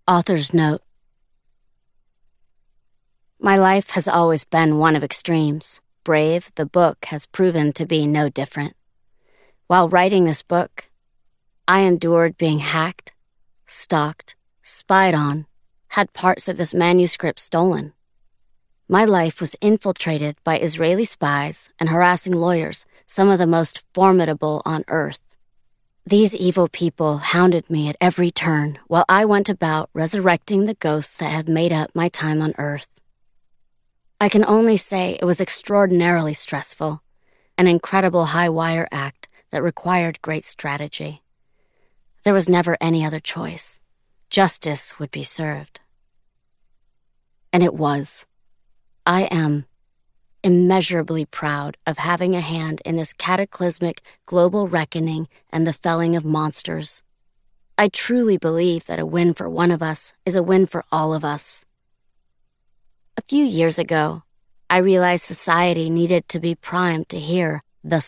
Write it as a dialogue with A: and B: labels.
A: Author's note. My life has always been one of extremes. Brave, the book, has proven to be no different. While writing this book, I endured being hacked, stalked, spied on, had parts of this manuscript stolen. My life was infiltrated by Israeli spies and harassing lawyers, some of the most formidable on earth. These evil people hounded me at every turn while I went about resurrecting the ghosts that have made up my time on earth. I can only say it was extraordinarily stressful, an incredible high-wire act that required great strategy. There was never any other choice. Justice would be served. And it was. I am immeasurably proud of having a hand in this cataclysmic global reckoning and the felling of monsters. I truly believe that a win for one of us is a win for all of us. A few years ago, I realized society needed to be primed to hear